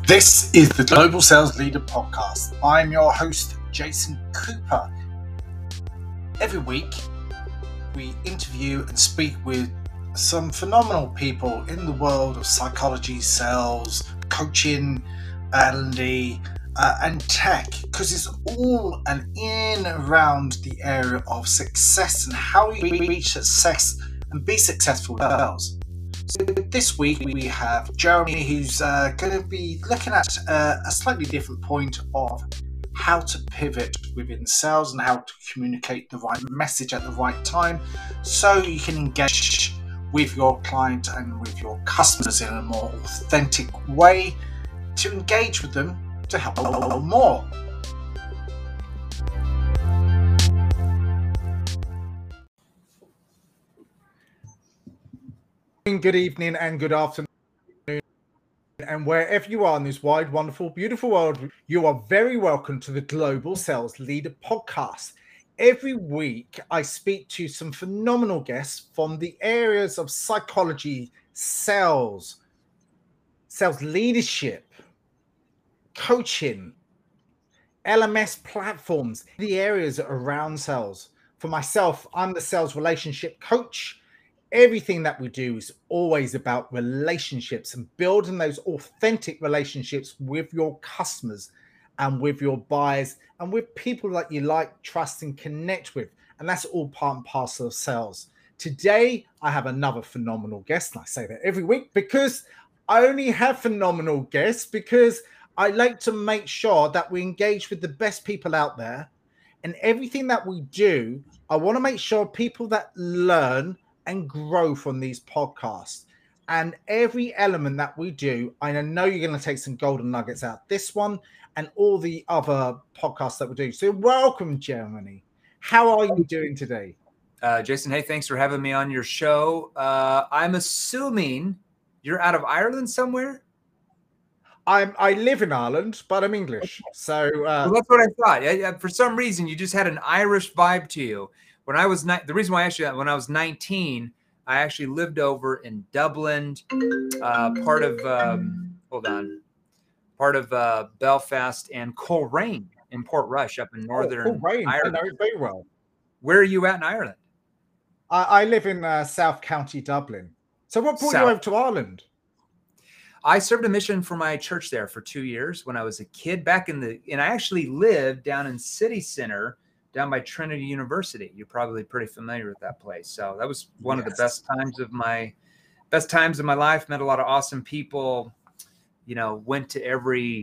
This is the Global Sales Leader Podcast. I'm your host, Jason Cooper. Every week, we interview and speak with some phenomenal people in the world of psychology, sales, coaching, L&D, and tech, because it's all an in around the area of success and how we reach success and be successful in sales. So this week we have Jeremy, who's going to be looking at a slightly different point of how to pivot within sales and how to communicate the right message at the right time so you can engage with your client and with your customers in a more authentic way to engage with them to help them more. Good evening and good afternoon, and wherever you are in this wide, wonderful, beautiful world, you are very welcome to the Global Sales Leader Podcast. Every week, I speak to some phenomenal guests from the areas of psychology, sales leadership, coaching, LMS platforms, the areas around sales. For myself, I'm the sales relationship coach. Everything that we do is always about relationships and building those authentic relationships with your customers and with your buyers and with people that you like, trust, and connect with. And that's all part and parcel of sales. Today, I have another phenomenal guest. And I say that every week because I only have phenomenal guests because I like to make sure that we engage with the best people out there. And everything that we do, I want to make sure people that learn and grow from these podcasts. And every element that we do, I know you're going to take some golden nuggets out of this one and all the other podcasts that we do. So welcome, Jeremy. How are you doing today? Jason, hey, thanks for having me on your show. I'm assuming you're out of Ireland somewhere? I live in Ireland, but I'm English. So well, that's what I thought. For some reason, you just had an Irish vibe to you. When I was the reason why I actually when I was 19, I actually lived over in Dublin, part of Belfast and Coleraine in Portrush up in northern Coleraine. Ireland. I know it very well. Where are you at in Ireland? I live in South County Dublin. So what brought you over to Ireland? I served a mission for my church there for 2 years when I was a kid and I actually lived down in City Center, down by Trinity University. You're probably pretty familiar with that place. So that was one of the best times of my life. Met a lot of awesome people. You know, went to every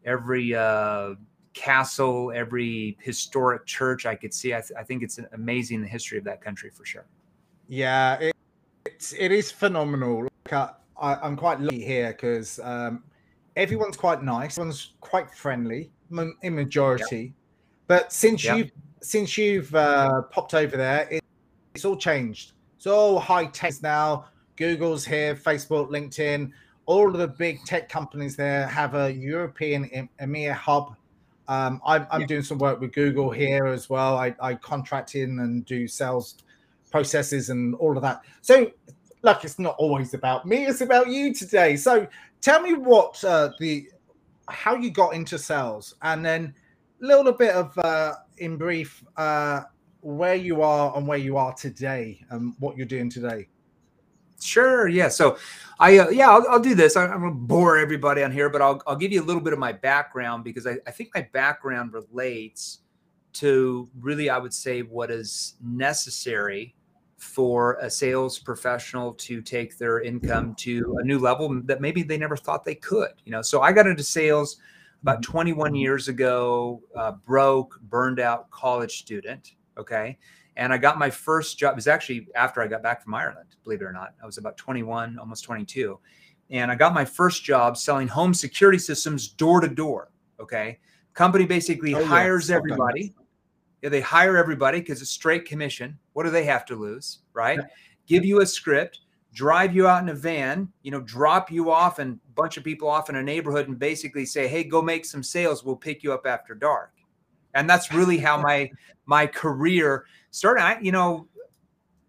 castle, every historic church I could see. I think it's amazing, the history of that country for sure. Yeah, it is phenomenal. Like, I'm quite lucky here because everyone's quite nice, everyone's quite friendly in majority. Yep. But since you've popped over there, it's all changed. It's all high tech now. Google's here, Facebook, LinkedIn, all of the big tech companies there have a European EMEA hub. I'm doing some work with Google here as well. I contract in and do sales processes and all of that. So, look, it's not always about me; it's about you today. So, tell me what how you got into sales, and then a little bit of in brief where you are and where you are today and what you're doing today. Sure. Yeah. So I'll do this. I'm going to bore everybody on here, but I'll give you a little bit of my background because I think my background relates to really, I would say, what is necessary for a sales professional to take their income to a new level that maybe they never thought they could. You know, so I got into sales about 21 years ago, broke, burned out college student. Okay. And I got my first job. It was actually after I got back from Ireland, believe it or not. I was about 21, almost 22. And I got my first job selling home security systems door to door. Okay. Company basically hires everybody. Yeah, they hire everybody because it's straight commission. What do they have to lose? Right. Give you a script, drive you out in a van, drop you off and a bunch of people off in a neighborhood and basically say, hey, go make some sales. We'll pick you up after dark. And that's really how my career started.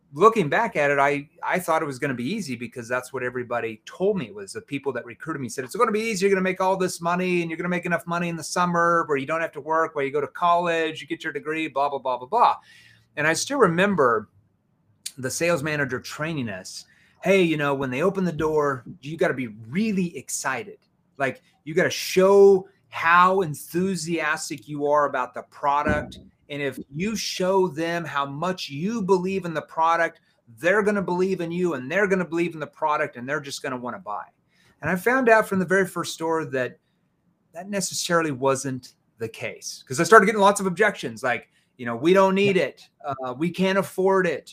looking back at it, I thought it was going to be easy because that's what everybody told me. Was the people that recruited me said it's going to be easy. You're going to make all this money, and you're going to make enough money in the summer where you don't have to work, where you go to college, you get your degree, blah, blah, blah, blah, blah. And I still remember the sales manager training us. Hey, you know, when they open the door, you got to be really excited. Like, you got to show how enthusiastic you are about the product. And if you show them how much you believe in the product, they're going to believe in you, and they're going to believe in the product, and they're just going to want to buy. And I found out from the very first store that that necessarily wasn't the case, because I started getting lots of objections. Like, you know, we don't need it. We can't afford it.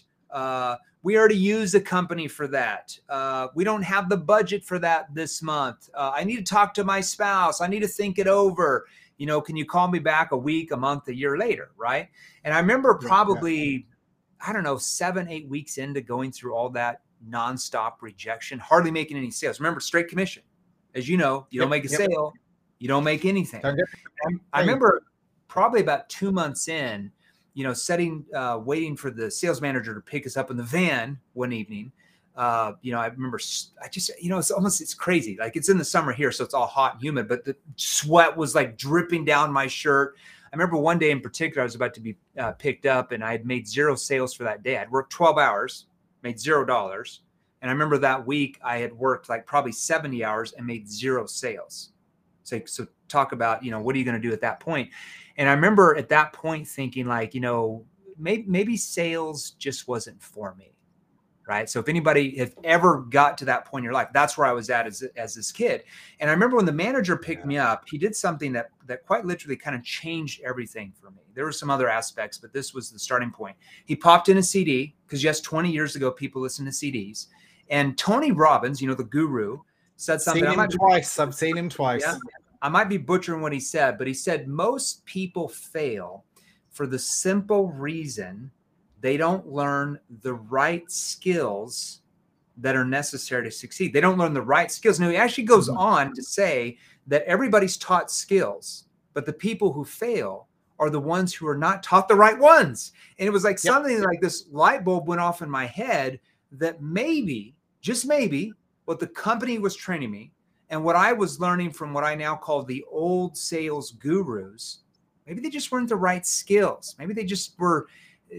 We already use a company for that. We don't have the budget for that this month. I need to talk to my spouse. I need to think it over. You know, can you call me back a week, a month, a year later, right? And I remember probably, I don't know, 7-8 weeks into going through all that nonstop rejection, hardly making any sales. Remember, straight commission. As you know, you don't make a sale, you don't make anything. I remember probably about 2 months in, you know, waiting for the sales manager to pick us up in the van one evening. You know, I remember, you know, it's crazy. Like, it's in the summer here, so it's all hot and humid, but the sweat was like dripping down my shirt. I remember one day in particular, I was about to be picked up, and I had made 0 sales for that day. I'd worked 12 hours, made $0. And I remember that week I had worked like probably 70 hours and made 0 sales. So talk about, you know, what are you going to do at that point? And I remember at that point thinking, like, you know, maybe sales just wasn't for me. Right. So if anybody have ever got to that point in your life, that's where I was at as this kid. And I remember when the manager picked me up, he did something that quite literally kind of changed everything for me. There were some other aspects, but this was the starting point. He popped in a CD, because yes, 20 years ago, people listened to CDs. And Tony Robbins, you know, the guru, said something. I've seen him twice. Yeah, I might be butchering what he said, but he said most people fail for the simple reason they don't learn the right skills that are necessary to succeed. They don't learn the right skills. Now, he actually goes on to say that everybody's taught skills, but the people who fail are the ones who are not taught the right ones. And it was like something like this light bulb went off in my head that maybe, just maybe, what the company was training me and what I was learning from what I now call the old sales gurus, maybe they just weren't the right skills. Maybe they just were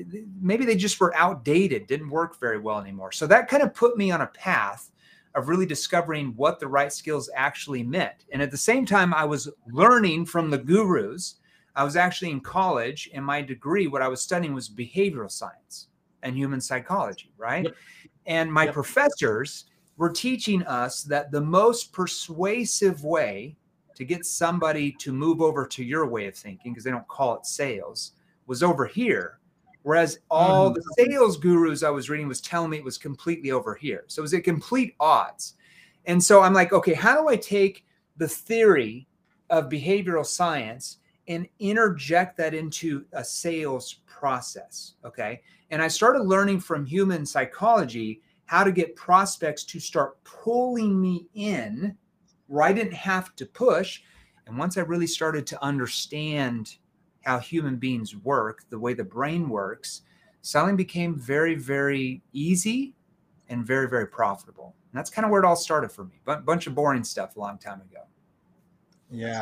outdated, didn't work very well anymore. So that kind of put me on a path of really discovering what the right skills actually meant. And at the same time, I was learning from the gurus. I was actually in college, and my degree, what I was studying was behavioral science and human psychology, right? Yep. And my professors were teaching us that the most persuasive way to get somebody to move over to your way of thinking, because they don't call it sales, was over here. Whereas all the sales gurus I was reading was telling me it was completely over here. So it was at complete odds. And so I'm like, okay, how do I take the theory of behavioral science and interject that into a sales process? Okay. And I started learning from human psychology how to get prospects to start pulling me in where I didn't have to push. And once I really started to understand how human beings work, the way the brain works, selling became very, very easy and very, very profitable. And that's kind of where it all started for me. But bunch of boring stuff a long time ago. Yeah.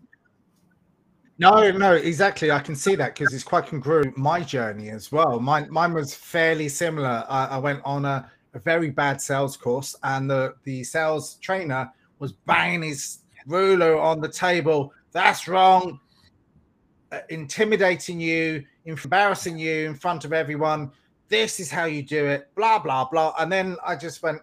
No, exactly. I can see that because it's quite congruent my journey as well. Mine was fairly similar. I went on a very bad sales course, and the sales trainer was banging his ruler on the table. That's wrong. Intimidating you, embarrassing you in front of everyone. This is how you do it, blah, blah, blah. And then I just went,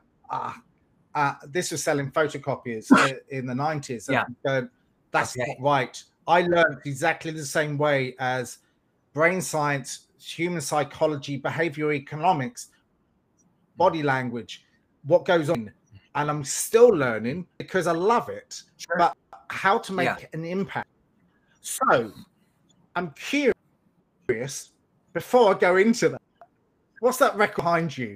this was selling photocopiers in the 90s. And that's not right. I learned exactly the same way as brain science, human psychology, behavioral economics, body language, what goes on. And I'm still learning because I love it, but how to make an impact. So I'm curious, before I go into that, what's that record behind you?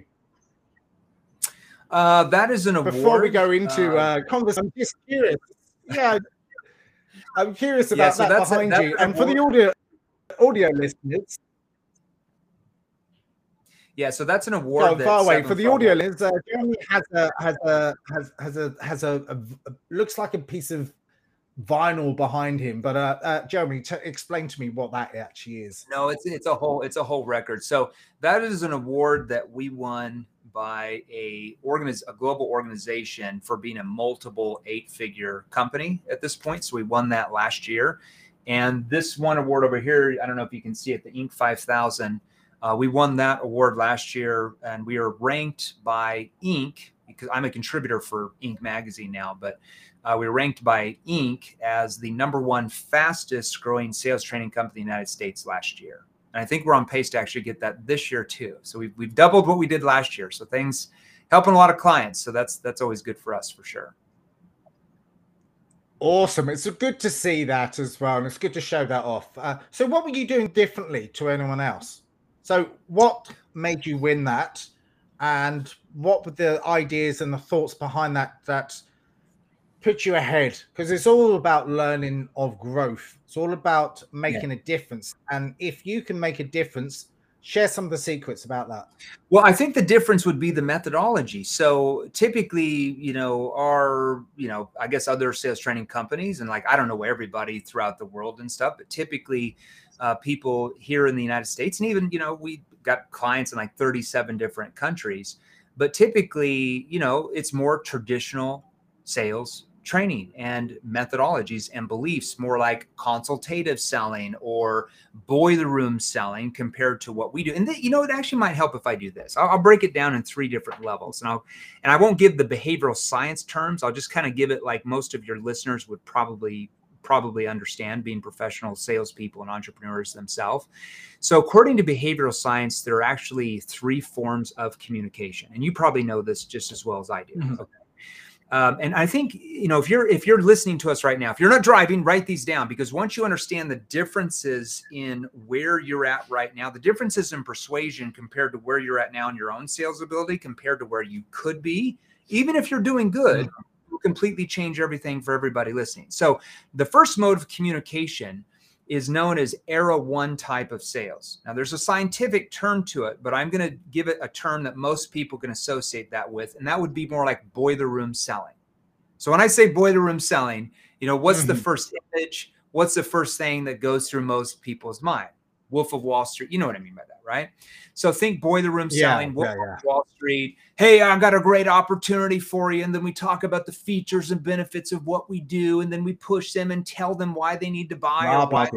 That is an award. Before we go into conversation, I'm just curious. Yeah, I'm curious about that behind you. And for the audio listeners. Yeah, so that's an award So that far away for the audio Seven listeners. Jeremy has a looks like a piece of vinyl behind him. But Jeremy, explain to me what that actually is. No, it's a whole record. So that is an award that we won by a global organization for being a multiple 8-figure company at this point. So we won that last year. And this one award over here, I don't know if you can see it, the Inc. 5000. We won that award last year, and we are ranked by Inc. because I'm a contributor for Inc. magazine now, but we were ranked by Inc. as the #1 fastest growing sales training company in the United States last year. And I think we're on pace to actually get that this year too. So we've doubled what we did last year. So things helping a lot of clients. So that's always good for us for sure. Awesome. It's good to see that as well. And it's good to show that off. So what were you doing differently to anyone else? So what made you win that? And what were the ideas and the thoughts behind that put you ahead? Because it's all about learning of growth. It's all about making a difference. And if you can make a difference, share some of the secrets about that. Well, I think the difference would be the methodology. So typically, I guess other sales training companies, and like, I don't know everybody throughout the world and stuff, but typically people here in the United States, and even, we got clients in like 37 different countries, but typically, it's more traditional sales training and methodologies and beliefs, more like consultative selling or boiler room selling compared to what we do. And it actually might help if I do this. I'll break it down in 3 different levels, and I won't give the behavioral science terms. I'll just kind of give it like most of your listeners would probably understand, being professional salespeople and entrepreneurs themselves. So according to behavioral science, there are actually 3 forms of communication. And you probably know this just as well as I do. Mm-hmm. Okay. And I think, if you're listening to us right now, if you're not driving, write these down, because once you understand the differences in where you're at right now, the differences in persuasion compared to where you're at now in your own sales ability compared to where you could be, even if you're doing good, will completely change everything for everybody listening. So the first mode of communication is known as era 1 type of sales. Now there's a scientific term to it, but I'm going to give it a term that most people can associate that with, and that would be more like boiler room selling. So when I say boiler room selling, what's the first image? What's the first thing that goes through most people's mind? Wolf of Wall Street. You know what I mean by that, right? So think boiler room selling, Wolf of Wall Street. Hey, I've got a great opportunity for you. And then we talk about the features and benefits of what we do. And then we push them and tell them why they need to buy,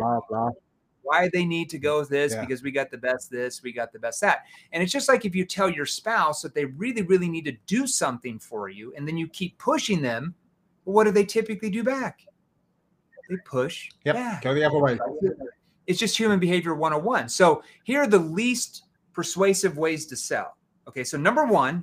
why they need to go with this, because we got the best this, we got the best that. And it's just like if you tell your spouse that they really, really need to do something for you, and then you keep pushing them, well, what do they typically do back? They push. Go the other way. It's just human behavior 101. So here are the least persuasive ways to sell. Okay, so number one,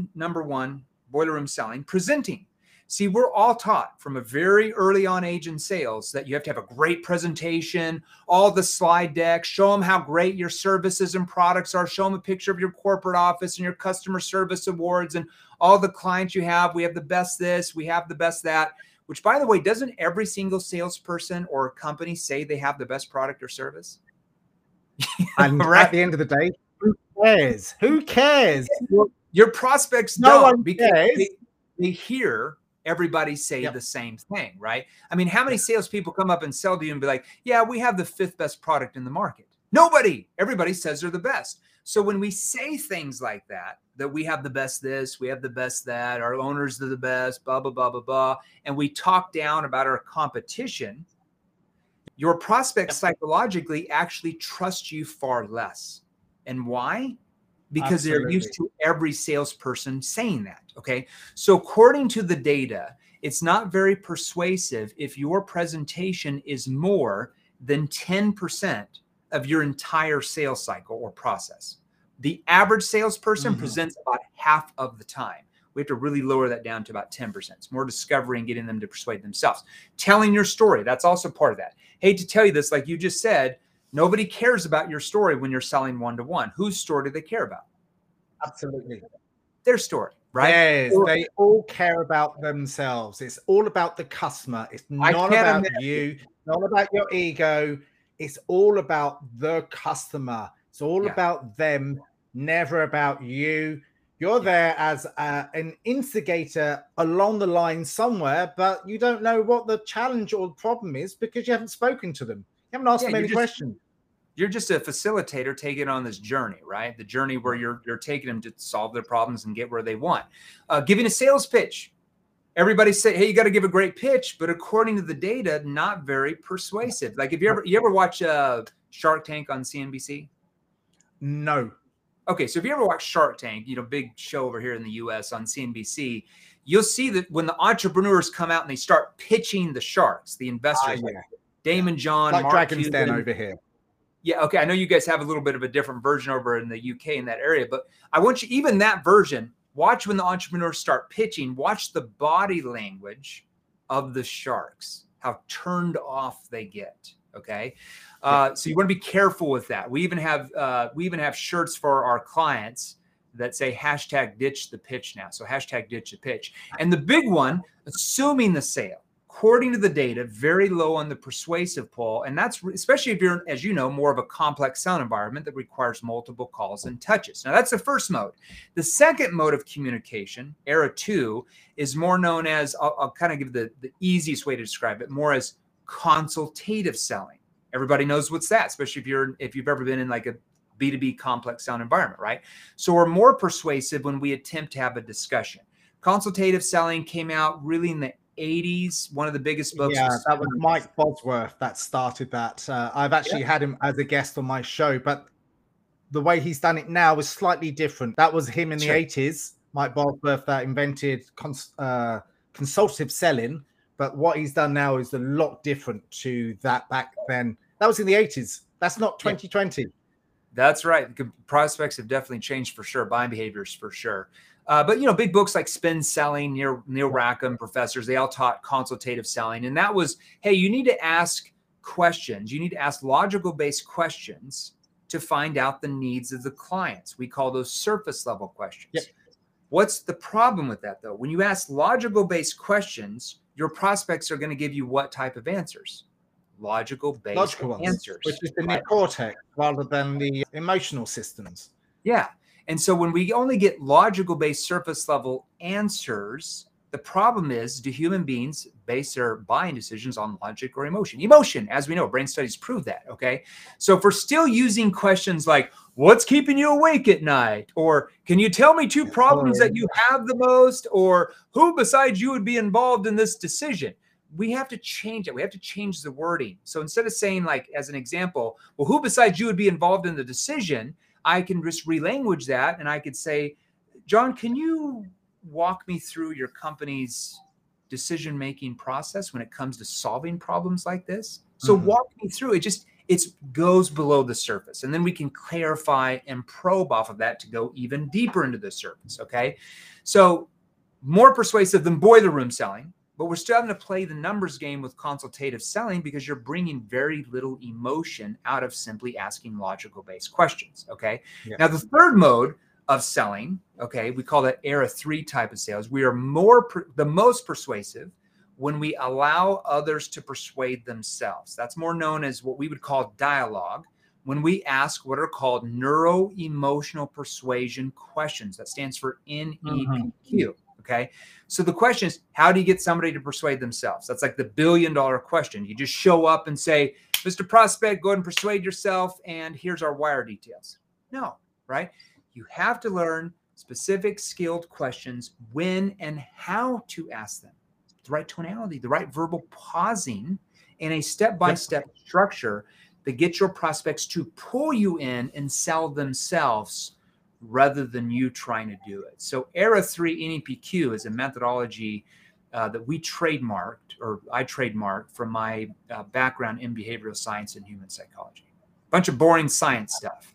boiler room selling, presenting. See, we're all taught from a very early on age in sales that you have to have a great presentation, all the slide decks, show them how great your services and products are, show them a picture of your corporate office and your customer service awards and all the clients you have. We have the best this, we have the best that. Which, by the way, doesn't every single salesperson or company say they have the best product or service? And at the end of the day, who cares? Who cares? Your prospects don't, because they hear everybody say the same thing, right? I mean, how many salespeople come up and sell to you and be like, yeah, we have the 5th best product in the market? Nobody. Everybody says they're the best. So when we say things like that we have the best this, we have the best that, our owners are the best, blah, blah, blah, blah, blah, and we talk down about our competition, your prospects psychologically actually trust you far less. And why? Because they're used to every salesperson saying that, okay? So according to the data, it's not very persuasive if your presentation is more than 10% of your entire sales cycle or process. The average salesperson presents about half of the time. We have to really lower that down to about 10%. It's more discovery and getting them to persuade themselves. Telling your story, that's also part of that. Hate to tell you this, like you just said, nobody cares about your story when you're selling one-to-one. Whose story do they care about? Absolutely. Their story, right? Yes, they all care about themselves. It's all about the customer. It's not about you, not about your ego. It's all about the customer. It's all about them never about you. You're there as an instigator along the line somewhere, but you don't know what the challenge or problem is because you haven't spoken to them. You haven't asked them any questions. You're just a facilitator taking on this journey, right? The journey where you're taking them to solve their problems and get where they want. Giving a sales pitch. Everybody say, hey, you got to give a great pitch, but according to the data, not very persuasive. Like, if you ever watch Shark Tank on CNBC? No. Okay, so if you ever watch Shark Tank, big show over here in the US on CNBC, you'll see that when the entrepreneurs come out and they start pitching the sharks, the investors, like Damon John, like Mark Dragon's Cuban, Den over here. Yeah, okay. I know you guys have a little bit of a different version over in the UK in that area, but I want you, even that version, watch when the entrepreneurs start pitching, watch the body language of the sharks, how turned off they get. Okay. So you want to be careful with that. We even have shirts for our clients that say hashtag ditch the pitch now. So hashtag ditch the pitch. And the big one, assuming the sale, according to the data, very low on the persuasive poll. And that's especially if you're, as you know, more of a complex sound environment that requires multiple calls and touches. Now that's the first mode. The second mode of communication, era 2, is more known as, I'll kind of give the easiest way to describe it, more as consultative selling. Everybody knows what's that, especially if you've ever been in like a B2B complex sound environment, right? So we're more persuasive when we attempt to have a discussion. Consultative selling came out really in the 80s. One of the biggest books. Yeah, that was Mike Bosworth that started that. I've actually had him as a guest on my show, but the way he's done it now is slightly different. That was him in the 80s, Mike Bosworth, that invented consultative selling. But what he's done now is a lot different to that back then. That was in the 80s. That's not 2020. Yeah. That's right. Prospects have definitely changed for sure. Buying behaviors for sure. But, big books like Spin Selling, Neil Rackham, professors, they all taught consultative selling. And that was, hey, you need to ask questions. You need to ask logical-based questions to find out the needs of the clients. We call those surface level questions. Yep. What's the problem with that, though? When you ask logical-based questions, your prospects are going to give you what type of answers? Logical-based answers. Which is the neocortex rather than the emotional systems. Yeah. And so when we only get logical-based surface level answers, the problem is, do human beings base their buying decisions on logic or emotion? Emotion, as we know, brain studies prove that, okay? So if we're still using questions like, what's keeping you awake at night? Or can you tell me 2 problems that you have the most? Or who besides you would be involved in this decision? We have to change it. We have to change the wording. So instead of saying, like, as an example, well, who besides you would be involved in the decision? I can just relanguage that and I could say, John, can you walk me through your company's decision-making process when it comes to solving problems like this? So walk me through it. It goes below the surface. And then we can clarify and probe off of that to go even deeper into the surface. Okay. So more persuasive than boiler room selling, but we're still having to play the numbers game with consultative selling because you're bringing very little emotion out of simply asking logical-based questions, okay? Yeah. Now, the third mode of selling, okay, we call that era 3 type of sales. We are the most persuasive when we allow others to persuade themselves. That's more known as what we would call dialogue, when we ask what are called neuro-emotional persuasion questions. That stands for NEPQ. Okay. So the question is, how do you get somebody to persuade themselves? That's like the $1 billion question. You just show up and say, Mr. Prospect, go ahead and persuade yourself. And here's our wire details. No, right? You have to learn specific skilled questions, when and how to ask them. The right tonality, the right verbal pausing, and a step-by-step structure that gets your prospects to pull you in and sell themselves rather than you trying to do it. So era 3 NEPQ is a methodology that we trademarked, or I trademarked from my background in behavioral science and human psychology. Bunch of boring science stuff.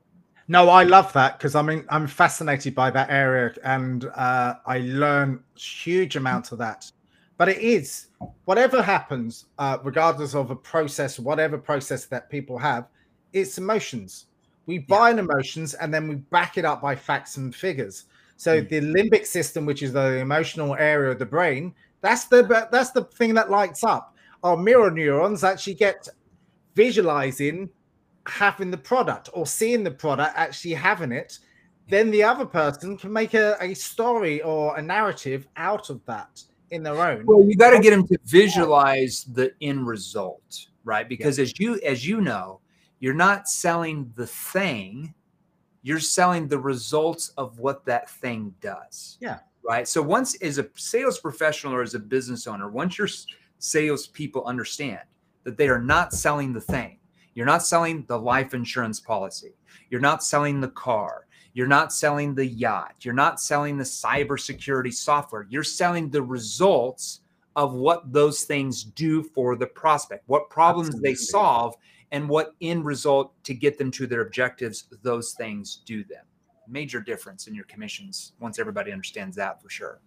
No, I love that because I'm fascinated by that area, and I learn huge amounts of that. But it is, whatever happens, regardless of a process, whatever process that people have, it's emotions. We buy in emotions and then we back it up by facts and figures. So the limbic system, which is the emotional area of the brain, that's the thing that lights up. Our mirror neurons actually get visualizing having the product or seeing the product, actually having it, then the other person can make a story or a narrative out of that in their own. Well, you got to get them to visualize the end result, right? Because as you know, you're not selling the thing, you're selling the results of what that thing does. Yeah. Right. So once, as a sales professional or as a business owner, once your salespeople understand that they are not selling the thing, you're not selling the life insurance policy, you're not selling the car, you're not selling the yacht, you're not selling the cybersecurity software, you're selling the results of what those things do for the prospect, what problems Absolutely. they solve, and what end result to get them to their objectives those things do them. Major difference in your commissions once everybody understands that, for sure.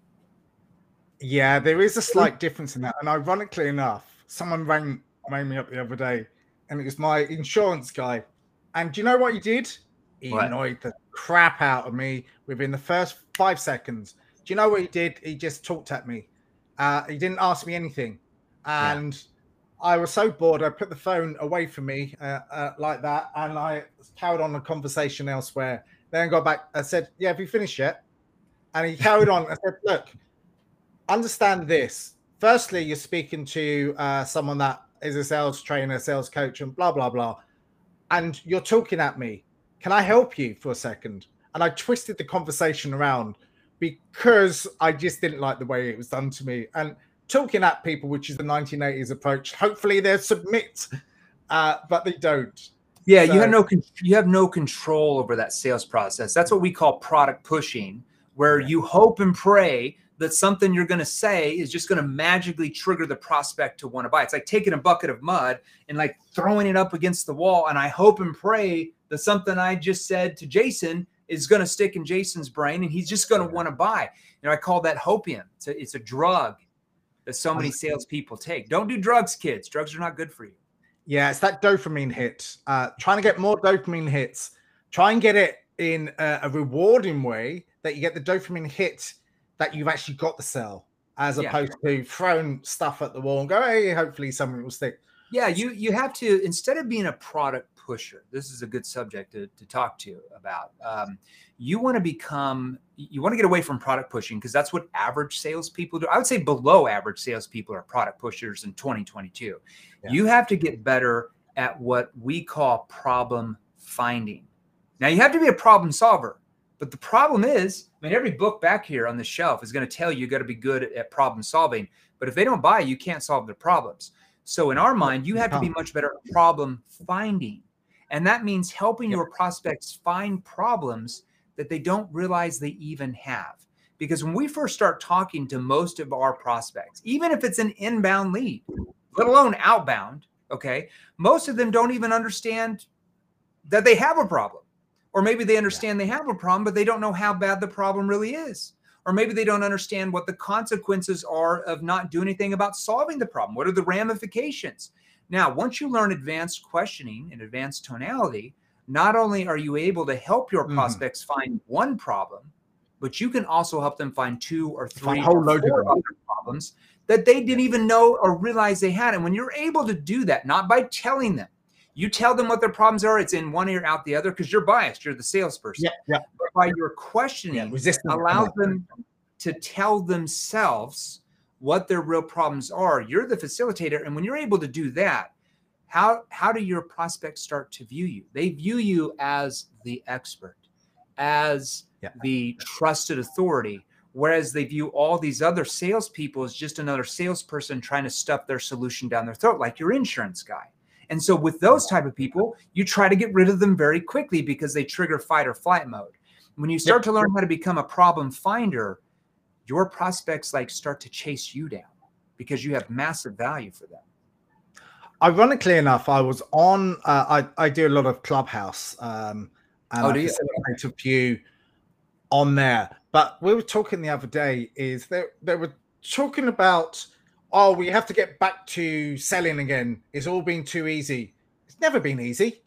Yeah, there is a slight difference in that. And ironically enough, someone rang me up the other day, and it was my insurance guy. And do you know what he did? He annoyed the crap out of me within the first 5 seconds. Do you know what he did? He just talked at me. He didn't ask me anything. And I was so bored, I put the phone away from me like that, and I carried on the conversation elsewhere. Then I got back. I said, "Yeah, have you finished yet?" And he carried on. I said, "Look, understand this. Firstly, you're speaking to someone that is a sales trainer, sales coach, and blah, blah, blah. And you're talking at me. Can I help you for a second?" And I twisted the conversation around because I just didn't like the way it was done to me. And talking at people, which is the 1980s approach, hopefully they'll submit, but they don't. Yeah, so you have no control over that sales process. That's what we call product pushing, where you hope and pray that something you're going to say is just going to magically trigger the prospect to want to buy. It's like taking a bucket of mud and like throwing it up against the wall. And I hope and pray that something I just said to Jason is going to stick in Jason's brain and he's just going to want to buy. I call that hopium. It's a drug that so many salespeople take. Don't do drugs, kids. Drugs are not good for you. Yeah, it's that dopamine hit. Trying to get more dopamine hits. Try and get it in a rewarding way that you get the dopamine hit that you've actually got the sell, as opposed to throwing stuff at the wall and go, hey, hopefully something will stick. Yeah, you have to, instead of being a product pusher, this is a good subject to talk to you about. You want to get away from product pushing, because that's what average salespeople do. I would say below average salespeople are product pushers in 2022. Yeah. You have to get better at what we call problem finding. Now, you have to be a problem solver. But the problem is, every book back here on the shelf is going to tell you got to be good at problem solving. But if they don't buy, you can't solve their problems. So in our mind, you have to be much better at problem finding. And that means helping your prospects find problems that they don't realize they even have. Because when we first start talking to most of our prospects, even if it's an inbound lead, let alone outbound, okay, most of them don't even understand that they have a problem. Or maybe they understand they have a problem, but they don't know how bad the problem really is. Or maybe they don't understand what the consequences are of not doing anything about solving the problem. What are the ramifications? Now, once you learn advanced questioning and advanced tonality, not only are you able to help your prospects find one problem, but you can also help them find 2 or 3 or 4 other problems that they didn't even know or realize they had. And when you're able to do that, not by telling them, you tell them what their problems are, it's in one ear, out the other, because you're biased. You're the salesperson. But by your questioning, allows them to tell themselves what their real problems are. You're the facilitator. And when you're able to do that, how do your prospects start to view you? They view you as the expert, as the trusted authority, whereas they view all these other salespeople as just another salesperson trying to stuff their solution down their throat, like your insurance guy. And so with those type of people, you try to get rid of them very quickly because they trigger fight or flight mode. When you start to learn how to become a problem finder, your prospects start to chase you down because you have massive value for them. Ironically enough, I was on, I do a lot of Clubhouse and I facilitate a few on there. But we were talking the other day is they were talking about, oh, we have to get back to selling again. It's all been too easy. It's never been easy.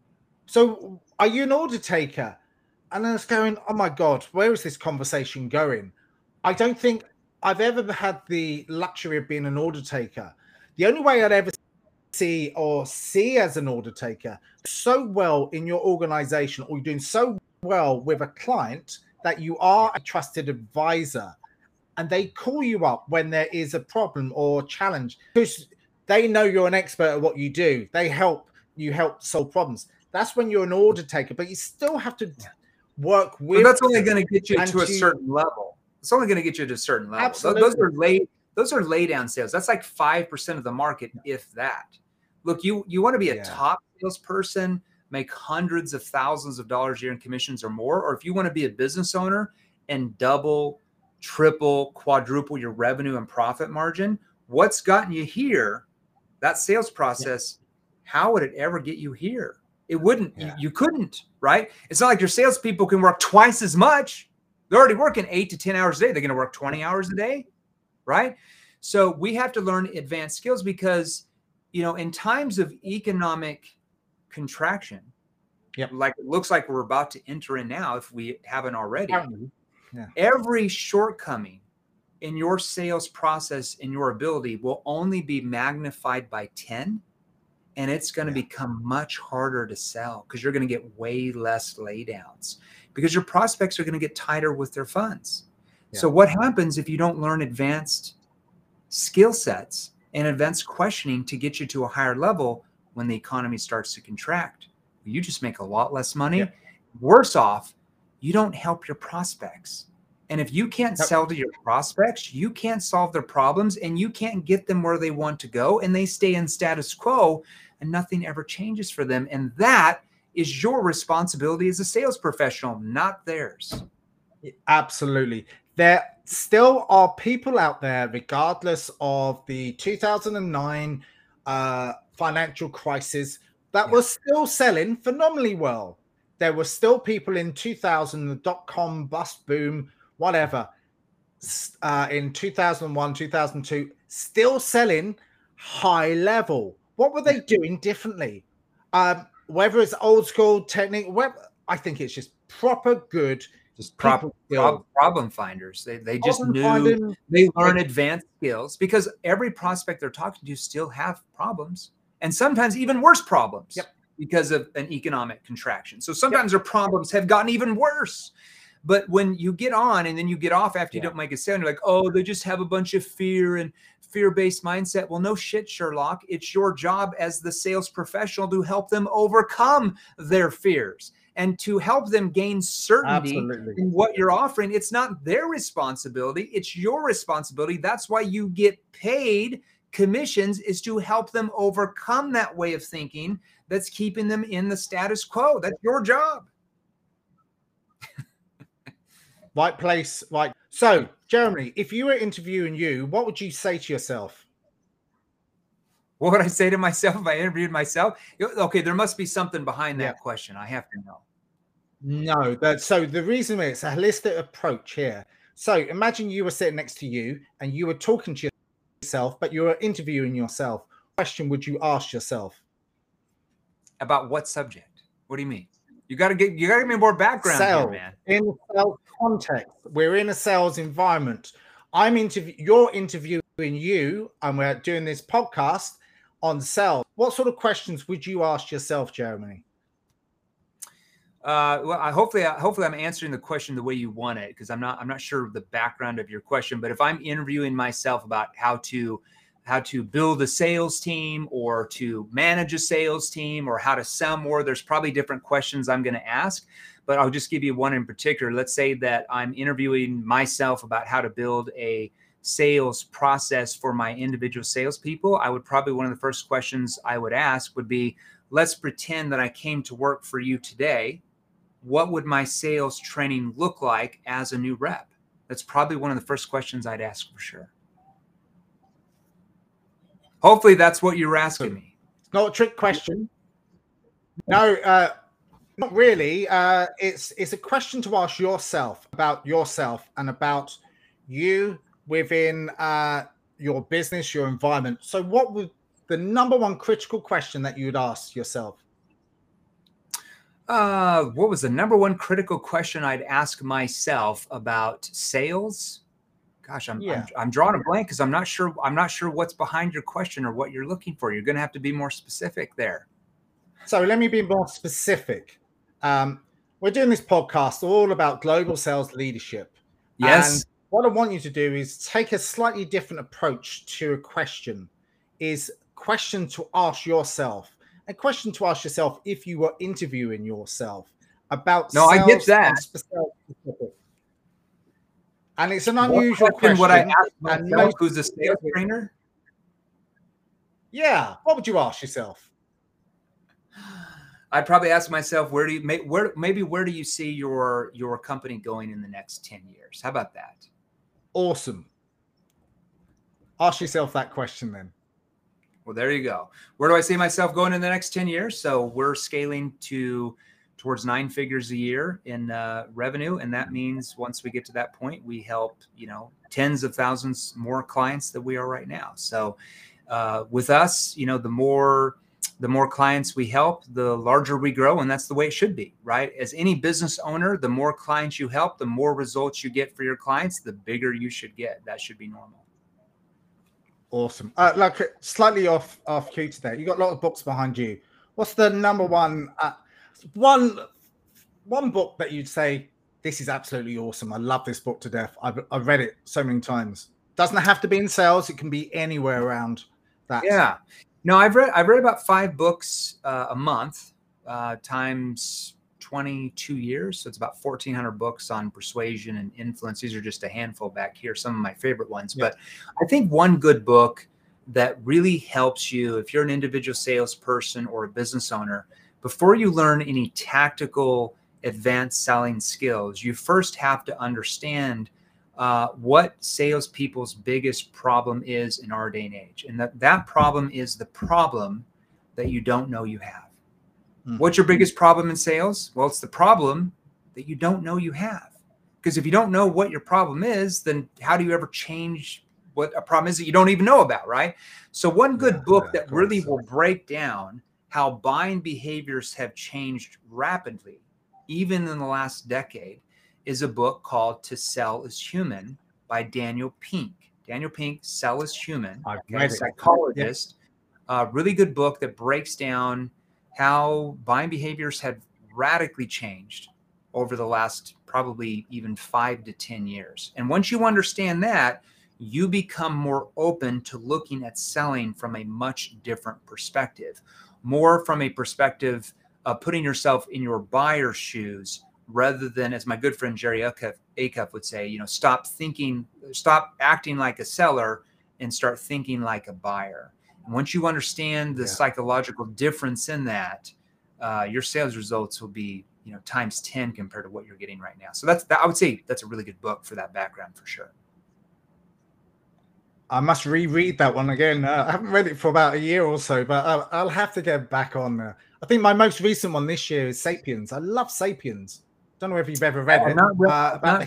So are you an order taker? And I was going, oh my God, where is this conversation going? I don't think I've ever had the luxury of being an order taker. The only way I'd ever see as an order taker so well in your organization, or you're doing so well with a client that you are a trusted advisor and they call you up when there is a problem or challenge because they know you're an expert at what you do. They help solve problems. That's when you're an order taker, but you still have to work with. But that's only going to get you to a to certain level. It's only going to get you to a certain level. Absolutely. Those are lay down sales. That's like 5% of the market, if that. Look, you want to be a top salesperson, make hundreds of thousands of dollars a year in commissions or more, or if you want to be a business owner and double, triple, quadruple your revenue and profit margin, what's gotten you here, that sales process, how would it ever get you here? It wouldn't. You couldn't, right? It's not like your salespeople can work twice as much. They're already working 8 to 10 hours a day. They're going to work 20 hours a day, right? So we have to learn advanced skills because, you know, in times of economic contraction, like it looks like we're about to enter in now, if we haven't already, every shortcoming in your sales process and your ability will only be magnified by 10. And it's going to become much harder to sell because you're going to get way less laydowns because your prospects are going to get tighter with their funds. So what happens if you don't learn advanced skill sets and advanced questioning to get you to a higher level when the economy starts to contract? You just make a lot less money. Worse off, you don't help your prospects. And if you can't sell to your prospects, you can't solve their problems and you can't get them where they want to go. And they stay in status quo and nothing ever changes for them. And that is your responsibility as a sales professional, not theirs. Absolutely. There still are people out there, regardless of the 2009 financial crisis, that were still selling phenomenally well. There were still people in 2000, the dot-com bust boom, whatever, in 2001, 2002, still selling high level. What were they doing differently? Whether it's old school technique, I think it's just proper good. Just problem finders. They just knew they learn advanced skills because every prospect they're talking to still have problems and sometimes even worse problems because of an economic contraction. So sometimes their problems have gotten even worse. But when you get on and then you get off after you don't make a sale, and you're like, oh, they just have a bunch of fear and fear-based mindset. Well, no shit, Sherlock. It's your job as the sales professional to help them overcome their fears and to help them gain certainty in what you're offering. It's not their responsibility. It's your responsibility. That's why you get paid commissions, is to help them overcome that way of thinking that's keeping them in the status quo. That's your job. Right place, right. So, Jeremy, if you were interviewing you, what would you say to yourself? What would I say to myself if I interviewed myself? Okay, there must be something behind that question. I have to know. No, so the reason is a holistic approach here. So imagine you were sitting next to you and you were talking to yourself, but you were interviewing yourself. What question would you ask yourself? About what subject? What do you mean? You got to give me more background here, man. In a sales context, we're in a sales environment. You're interviewing you, and we're doing this podcast on sales. What sort of questions would you ask yourself, Jeremy? Well, hopefully I'm answering the question the way you want it, because I'm not sure of the background of your question. But if I'm interviewing myself about how to build a sales team or to manage a sales team or how to sell more, there's probably different questions I'm going to ask, but I'll just give you one in particular. Let's say that I'm interviewing myself about how to build a sales process for my individual salespeople. I would probably, one of the first questions I would ask would be, let's pretend that I came to work for you today. What would my sales training look like as a new rep? That's probably one of the first questions I'd ask for sure. Hopefully that's what you're asking me. It's not a trick question. No, not really. It's a question to ask yourself about yourself and about you within your business, your environment. So what would the number one critical question that you would ask yourself? What was the number one critical question I'd ask myself about sales? Gosh, I'm drawing a blank because I'm not sure what's behind your question or what you're looking for. You're going to have to be more specific there. So let me be more specific. we're doing this podcast all about global sales leadership. Yes. And what I want you to do is take a slightly different approach to a question. Is question to ask yourself, a question to ask yourself if you were interviewing yourself about No, I get sales that. and specific. And it's an What unusual question. would I ask And myself, who's a sales trainer? Yeah. What would you ask yourself? I'd probably ask myself, where do you see your company going in the next 10 years? How about that? Awesome. Ask yourself that question then. Well, there you go. Where do I see myself going in the next 10 years? So we're scaling towards 9 figures a year in revenue. And that means once we get to that point, we help, tens of thousands more clients than we are right now. So with us, the more clients we help, the larger we grow. And that's the way it should be, right? As any business owner, the more clients you help, the more results you get for your clients, the bigger you should get. That should be normal. Awesome. Like slightly off cue today. You got a lot of books behind you. What's the number one book that you'd say, this is absolutely awesome? I love this book to death. I've read it so many times. Doesn't have to be in sales. It can be anywhere around that. Yeah. No, I've read about 5 books a month times 22 years. So it's about 1,400 books on persuasion and influence. These are just a handful back here, some of my favorite ones. Yeah. But I think one good book that really helps you if you're an individual salesperson or a business owner, before you learn any tactical advanced selling skills, you first have to understand what salespeople's biggest problem is in our day and age. And that problem is the problem that you don't know you have. What's your biggest problem in sales? Well, it's the problem that you don't know you have. Because if you don't know what your problem is, then how do you ever change what a problem is that you don't even know about, right? So one good book that really will break down how buying behaviors have changed rapidly, even in the last decade, is a book called To Sell is Human by Daniel Pink. Daniel Pink, Sell is Human, psychologist. Really good book that breaks down how buying behaviors have radically changed over the last probably even 5 to 10 years. And once you understand that, you become more open to looking at selling from a much different perspective, more from a perspective of putting yourself in your buyer's shoes rather than, as my good friend Jerry Acuff would say, stop acting like a seller and start thinking like a buyer. And once you understand the psychological difference in that, your sales results will be, times 10 compared to what you're getting right now. So I would say that's a really good book for that background for sure. I must reread that one again. I haven't read it for about a year or so, but I'll have to get back on there. I think my most recent one this year is Sapiens. I love Sapiens. Don't know if you've ever read it. About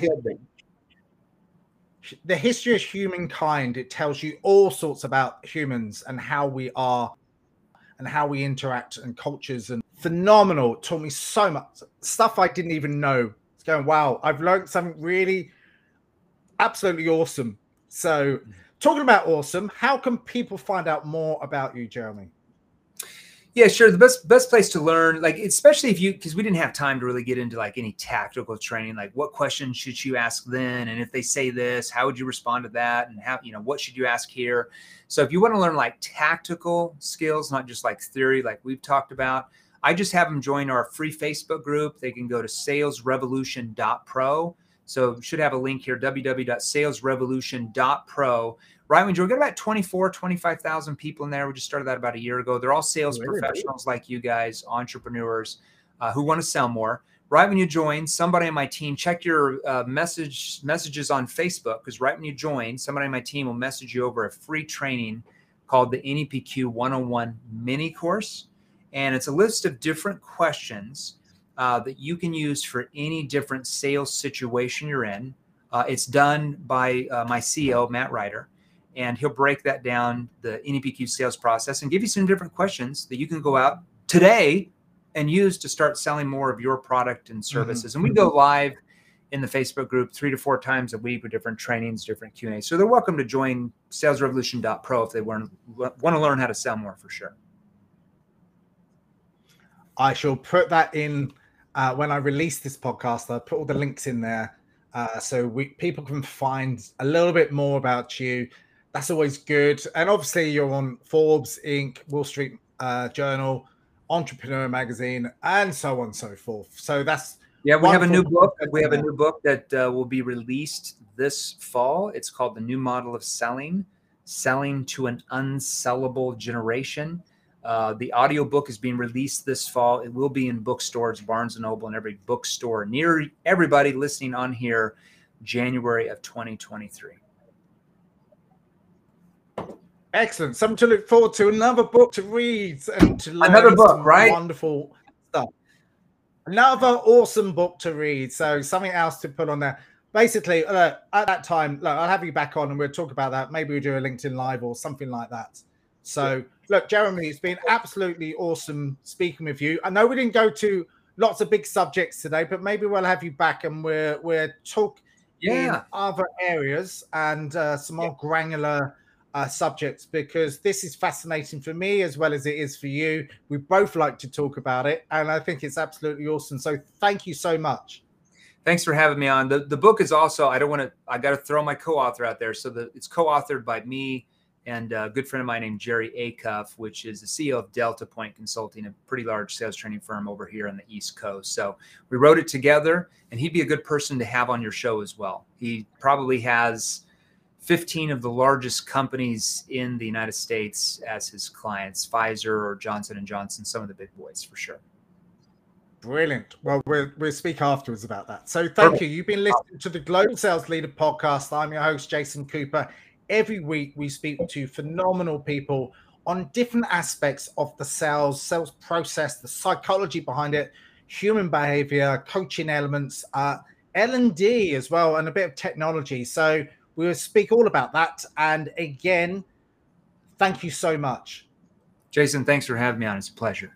the history of humankind. It tells you all sorts about humans and how we are and how we interact and cultures, and phenomenal. It taught me so much stuff I didn't even know. It's going, wow, I've learned something really absolutely awesome. So talking about awesome, how can people find out more about you, Jeremy? Yeah, sure. The best place to learn, like, especially because we didn't have time to really get into like any tactical training, like what questions should you ask then? And if they say this, how would you respond to that? And how, what should you ask here? So if you want to learn like tactical skills, not just like theory, like we've talked about, I just have them join our free Facebook group. They can go to salesrevolution.pro. So should have a link here, www.salesrevolution.pro. Right, we've got about 25,000 people in there. We just started that about a year ago. They're all sales professionals like you guys, entrepreneurs who want to sell more. Right when you join, somebody on my team, check your messages on Facebook, because right when you join, somebody on my team will message you over a free training called the NEPQ 101 mini course. And it's a list of different questions that you can use for any different sales situation you're in. It's done by my CEO, Matt Ryder. And he'll break that down, the NEPQ sales process, and give you some different questions that you can go out today and use to start selling more of your product and services. And we go live in the Facebook group 3 to 4 times a week with different trainings, different Q&A. So they're welcome to join salesrevolution.pro if they want to learn how to sell more for sure. I shall put that in when I release this podcast, I'll put all the links in there so people can find a little bit more about you. That's always good. And obviously, you're on Forbes, Inc., Wall Street Journal, Entrepreneur Magazine, and so on and so forth. So that's we have a new book. We have a new book that will be released this fall. It's called The New Model of Selling to an Unsellable Generation. The audiobook is being released this fall. It will be in bookstores, Barnes & Noble, and every bookstore near everybody listening on here, January of 2023. Excellent. Something to look forward to. Another book to read and to learn. Another book, right? Wonderful stuff. Another awesome book to read. So something else to put on there. Basically, at that time, I'll have you back on and we'll talk about that. Maybe we'll do a LinkedIn Live or something like that. So, look, Jeremy, it's been absolutely awesome speaking with you. I know we didn't go to lots of big subjects today, but maybe we'll have you back and we'll talk in other areas and some more granular subjects, because this is fascinating for me as well as it is for you. We both like to talk about it, and I think it's absolutely awesome. So thank you so much. Thanks for having me on. The book is also, I got to throw my co-author out there. So it's co-authored by me and a good friend of mine named Jerry Acuff, which is the CEO of Delta Point Consulting, a pretty large sales training firm over here on the East Coast. So we wrote it together, and he'd be a good person to have on your show as well. He probably has 15 of the largest companies in the United States as his clients, Pfizer or Johnson & Johnson, some of the big boys for sure. Brilliant. Well, we'll speak afterwards about that. So thank you. You've been listening to the Global Sales Leader Podcast. I'm your host, Jason Cooper. Every week we speak to phenomenal people on different aspects of the sales process, the psychology behind it, human behavior, coaching elements, L&D as well, and a bit of technology. So we'll speak all about that. And again, thank you so much. Jason, thanks for having me on. It's a pleasure.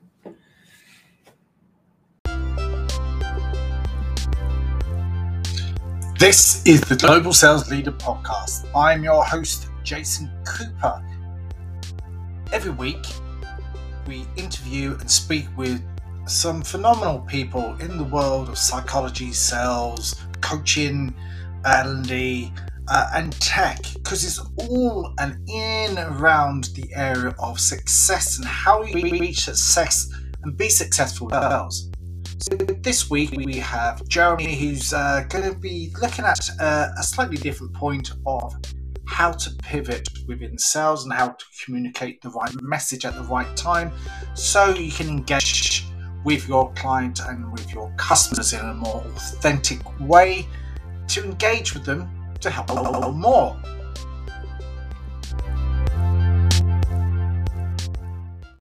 This is the Global Sales Leader Podcast. I'm your host, Jason Cooper. Every week, we interview and speak with some phenomenal people in the world of psychology, sales, coaching, L&D, and tech, because it's all an in around the area of success and how we reach success and be successful ourselves. So this week we have Jeremy, who's going to be looking at a slightly different point of how to pivot within sales and how to communicate the right message at the right time so you can engage with your client and with your customers in a more authentic way to engage with them to help them more.